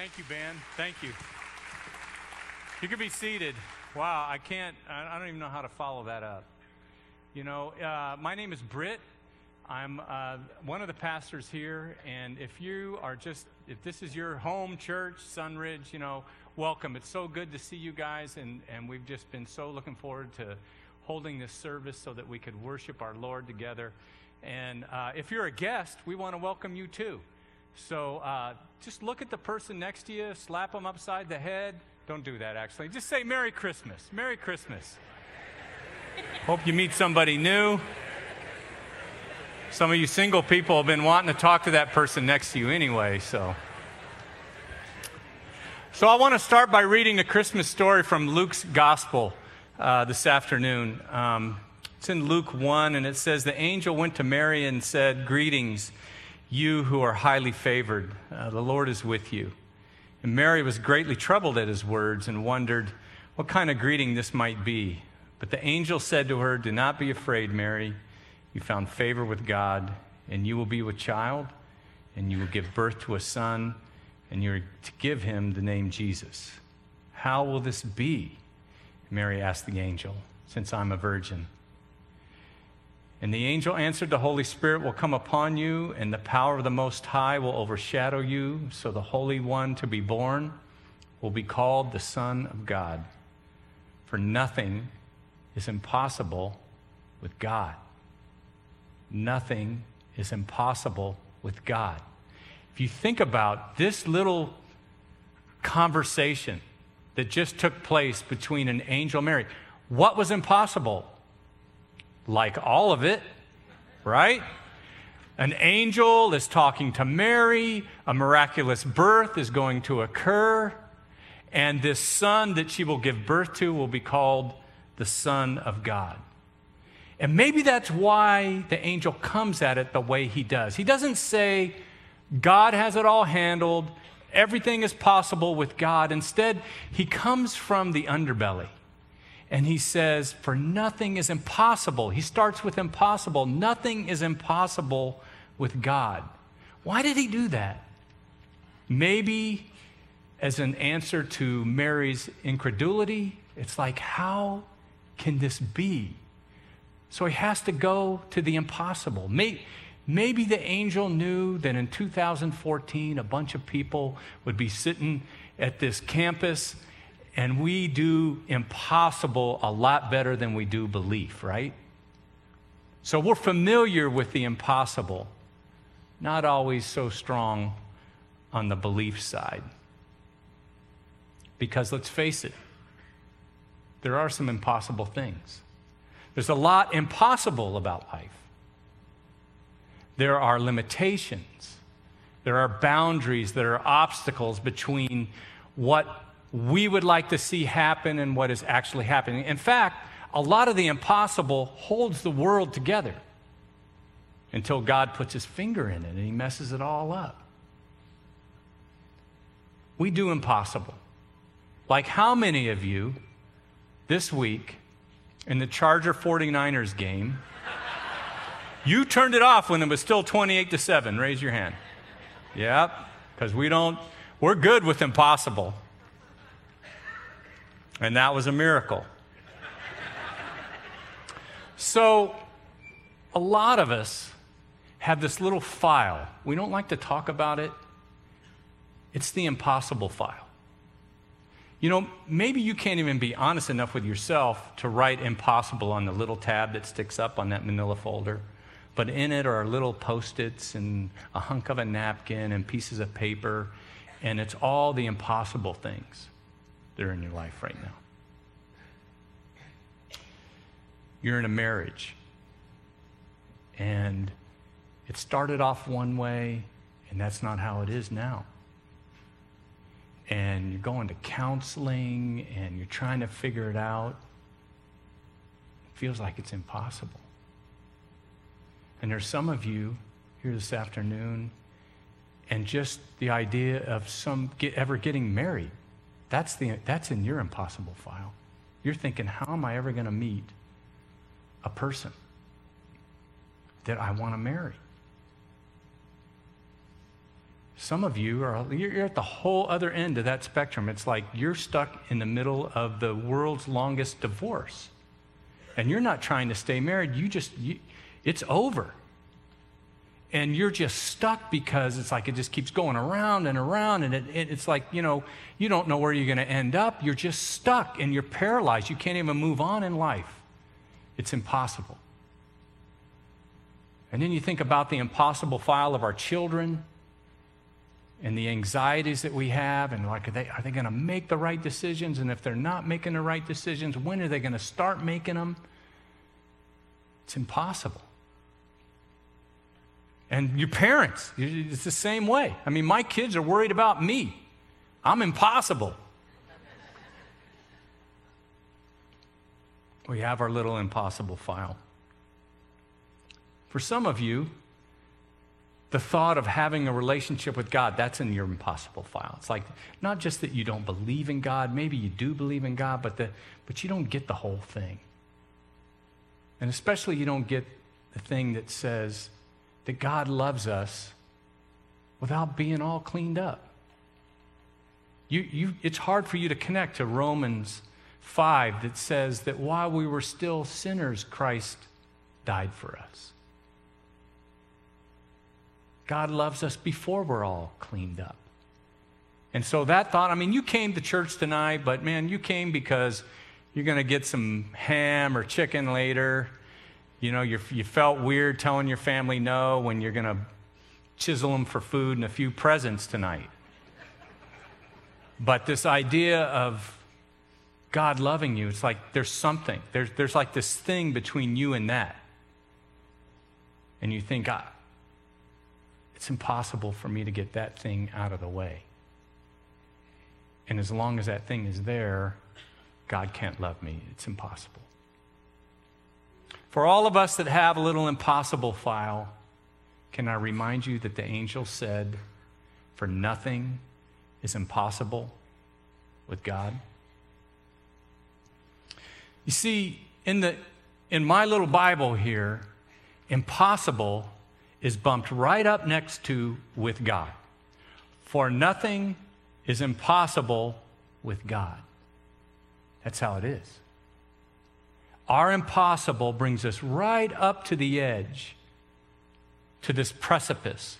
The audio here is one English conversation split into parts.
Thank you, Ben. Thank you. You can be seated. Wow, I don't even know how to follow that up. You know, my name is Britt. I'm one of the pastors here, and if this is your home church, Sunridge, welcome. It's so good to see you guys, and we've just been so looking forward to holding this service so that we could worship our Lord together. And if you're a guest, we want to welcome you too. So just look at the person next to you, slap them upside the head. Don't do that, actually. Just say, Merry Christmas. Merry Christmas. Hope you meet somebody new. Some of you single people have been wanting to talk to that person next to you anyway, so I want to start by reading a Christmas story from Luke's Gospel this afternoon. It's in Luke 1, and it says, "The angel went to Mary and said, 'Greetings, you who are highly favored. The Lord is with you.' And Mary was greatly troubled at his words and wondered what kind of greeting this might be. But the angel said to her, 'Do not be afraid, Mary. You found favor with God, and you will be with child, and you will give birth to a son, and you are to give him the name Jesus.' 'How will this be?' Mary asked the angel, 'since I'm a virgin?' And the angel answered, 'The Holy Spirit will come upon you, and the power of the Most High will overshadow you. So the Holy One to be born will be called the Son of God. For nothing is impossible with God.'" Nothing is impossible with God. If you think about this little conversation that just took place between an angel and Mary, what was impossible? Like all of it, right? An angel is talking to Mary, a miraculous birth is going to occur, and this son that she will give birth to will be called the Son of God. And maybe that's why the angel comes at it the way he does. He doesn't say, God has it all handled, everything is possible with God. Instead, he comes from the underbelly. And he says, for nothing is impossible. He starts with impossible. Nothing is impossible with God. Why did he do that? Maybe as an answer to Mary's incredulity. It's like, how can this be? So he has to go to the impossible. Maybe the angel knew that in 2014, a bunch of people would be sitting at this campus, and we do impossible a lot better than we do belief, right? So we're familiar with the impossible, not always so strong on the belief side. Because let's face it, there are some impossible things. There's a lot impossible about life. There are limitations. There are boundaries. There are obstacles between what we would like to see happen and what is actually happening. In fact, a lot of the impossible holds the world together until God puts his finger in it and he messes it all up. We do impossible. Like how many of you this week in the Charger 49ers game, you turned it off when it was still 28-7? Raise your hand. Yep, because we're good with impossible. And that was a miracle. So a lot of us have this little file. We don't like to talk about it. It's the impossible file. Maybe you can't even be honest enough with yourself to write impossible on the little tab that sticks up on that manila folder. But in it are little Post-its and a hunk of a napkin and pieces of paper. And it's all the impossible things that are in your life right now. You're in a marriage. And it started off one way, and that's not how it is now. And you're going to counseling, and you're trying to figure it out. It feels like it's impossible. And there's some of you here this afternoon, and just the idea of ever getting married, that's in your impossible file. You're thinking, how am I ever going to meet a person that I want to marry? Some of you you're at the whole other end of that spectrum. It's like you're stuck in the middle of the world's longest divorce. And you're not trying to stay married. It's over. And you're just stuck because it's like it just keeps going around and around. And it's like, you don't know where you're going to end up. You're just stuck and you're paralyzed. You can't even move on in life. It's impossible. And then you think about the impossible file of our children and the anxieties that we have, and like, are they going to make the right decisions? And if they're not making the right decisions, when are they going to start making them? It's impossible. And your parents, it's the same way. I mean, my kids are worried about me. I'm impossible. We have our little impossible file. For some of you, the thought of having a relationship with God, that's in your impossible file. It's like not just that you don't believe in God, maybe you do believe in God, but you don't get the whole thing. And especially you don't get the thing that says that God loves us without being all cleaned up. It's hard for you to connect to Romans 5 that says that while we were still sinners, Christ died for us. God loves us before we're all cleaned up. And so that thought, I mean, you came to church tonight, but man, you came because you're going to get some ham or chicken later. You felt weird telling your family no when you're going to chisel them for food and a few presents tonight. But this idea of God loving you, it's like there's something. There's like this thing between you and that. And you think, it's impossible for me to get that thing out of the way. And as long as that thing is there, God can't love me. It's impossible. For all of us that have a little impossible file, can I remind you that the angel said, for nothing is impossible with God? You see, in my little Bible here, impossible is bumped right up next to with God. For nothing is impossible with God. That's how it is. Our impossible brings us right up to the edge, to this precipice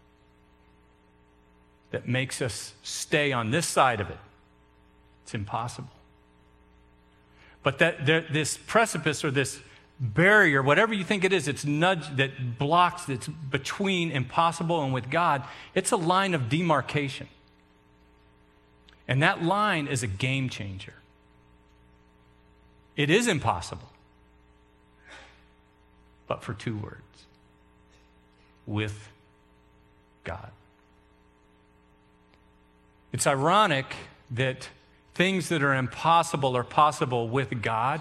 that makes us stay on this side of it. It's impossible. But this precipice or this barrier, whatever you think it is, it's nudge that blocks, that's between impossible and with God, it's a line of demarcation. And that line is a game changer. It is impossible, but for two words: with God. It's ironic that things that are impossible are possible with God,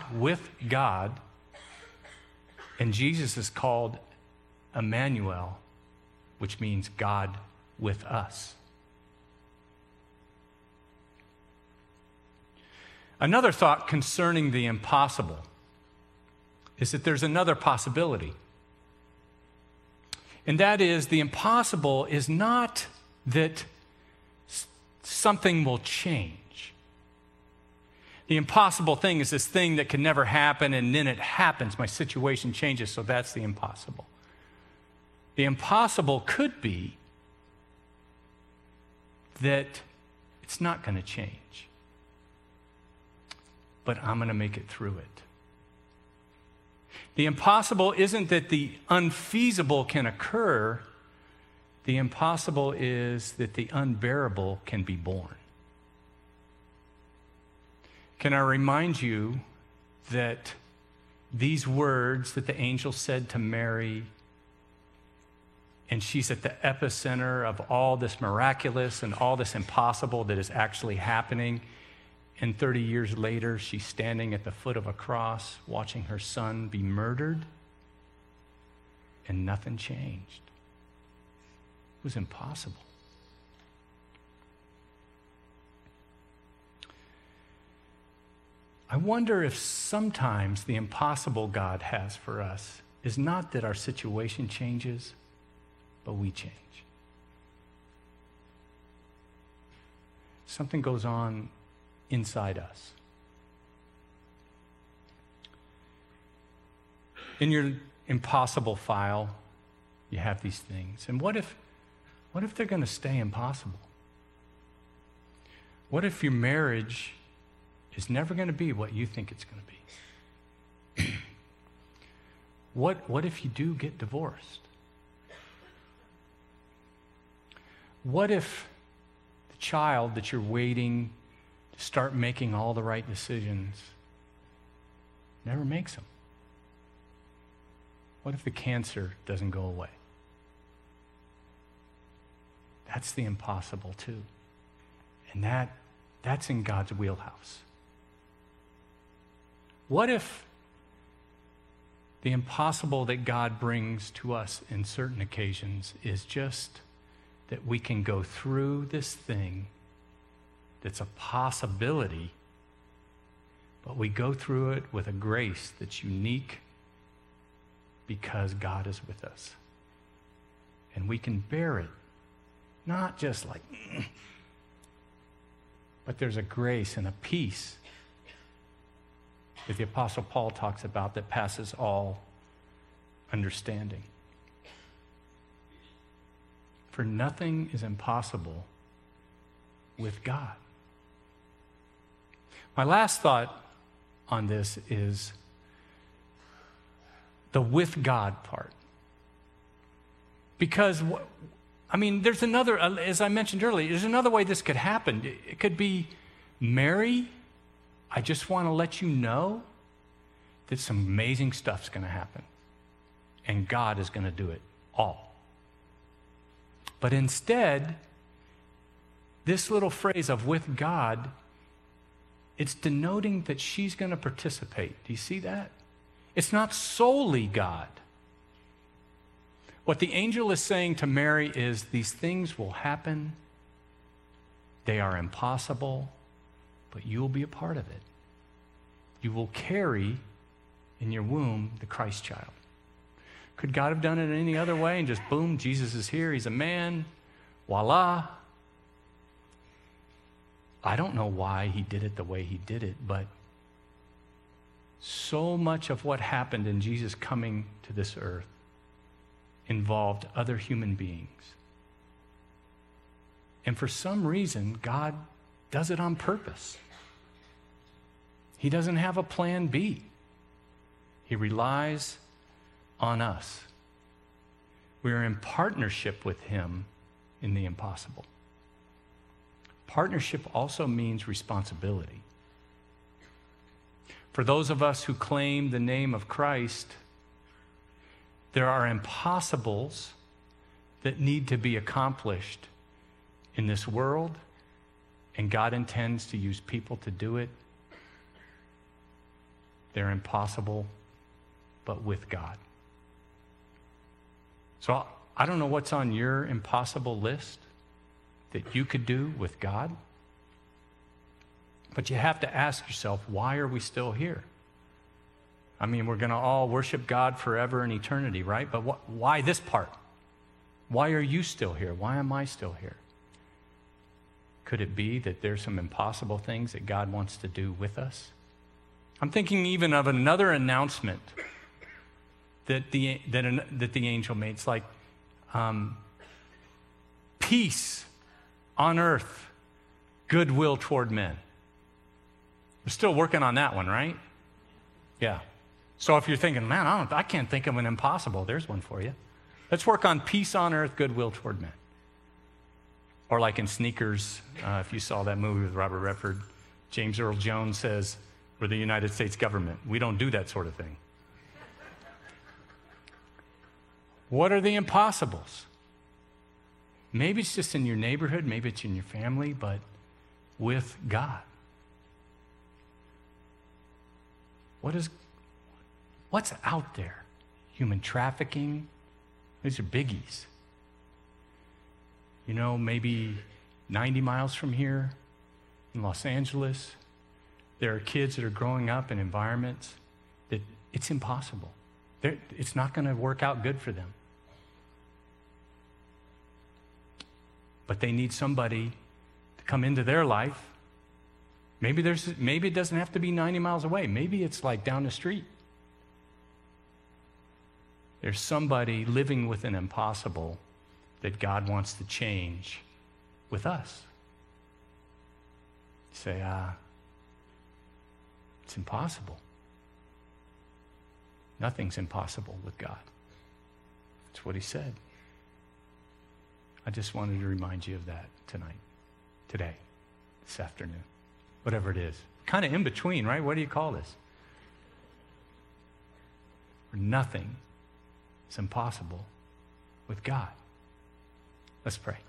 and Jesus is called Emmanuel, which means God with us. Another thought concerning the impossible is that there's another possibility. And that is, the impossible is not that something will change. The impossible thing is this thing that can never happen, and then it happens. My situation changes, so that's the impossible. The impossible could be that it's not going to change, but I'm going to make it through it. The impossible isn't that the unfeasible can occur. The impossible is that the unbearable can be born. Can I remind you that these words that the angel said to Mary, and she's at the epicenter of all this miraculous and all this impossible that is actually happening, and 30 years later, she's standing at the foot of a cross watching her son be murdered, and nothing changed. It was impossible. I wonder if sometimes the impossible God has for us is not that our situation changes, but we change. something goes on inside us. In your impossible file, you have these things. And what if they're going to stay impossible? What if your marriage is never going to be what you think it's going to be? What if you do get divorced? What if the child that you're waiting to start making all the right decisions never makes them? What if the cancer doesn't go away? That's the impossible too. And that's in God's wheelhouse. What if the impossible that God brings to us in certain occasions is just that we can go through this thing that's a possibility, but we go through it with a grace that's unique because God is with us. And we can bear it, not just like, but there's a grace and a peace that the Apostle Paul talks about that passes all understanding. For nothing is impossible with God. My last thought on this is the with God part. Because, there's another, as I mentioned earlier, there's another way this could happen. It could be, Mary, I just want to let you know that some amazing stuff's going to happen. And God is going to do it all. But instead, this little phrase of with God, it's denoting that she's going to participate. Do you see that? It's not solely God. What the angel is saying to Mary is these things will happen. They are impossible, but you will be a part of it. You will carry in your womb the Christ child. Could God have done it in any other way and just boom, Jesus is here, he's a man, voila. I don't know why he did it the way he did it, but so much of what happened in Jesus coming to this earth involved other human beings. And for some reason, God does it on purpose. He doesn't have a plan B. He relies on us. We are in partnership with him in the impossible. Partnership also means responsibility. For those of us who claim the name of Christ, there are impossibles that need to be accomplished in this world, and God intends to use people to do it. They're impossible, but with God. So I don't know what's on your impossible list that you could do with God. But you have to ask yourself, why are we still here? We're going to all worship God forever in eternity, right? But why this part? Why are you still here? Why am I still here? Could it be that there's some impossible things that God wants to do with us? I'm thinking even of another announcement that the angel made. It's like, peace on earth, goodwill toward men. We're still working on that one, right? Yeah. So if you're thinking, man, I can't think of an impossible, there's one for you. Let's work on peace on earth, goodwill toward men. Or like in Sneakers, if you saw that movie with Robert Redford, James Earl Jones says, we're the United States government. We don't do that sort of thing. What are the impossibles? Maybe it's just in your neighborhood, maybe it's in your family, but with God. What's out there? Human trafficking? These are biggies. Maybe 90 miles from here in Los Angeles, there are kids that are growing up in environments that it's impossible. It's not going to work out good for them. But they need somebody to come into their life. Maybe it doesn't have to be 90 miles away. Maybe it's like down the street. There's somebody living with an impossible that God wants to change with us. You say, it's impossible. Nothing's impossible with God. That's what he said. I just wanted to remind you of that tonight, today, this afternoon, whatever it is. Kind of in between, right? What do you call this? Nothing is impossible with God. Let's pray.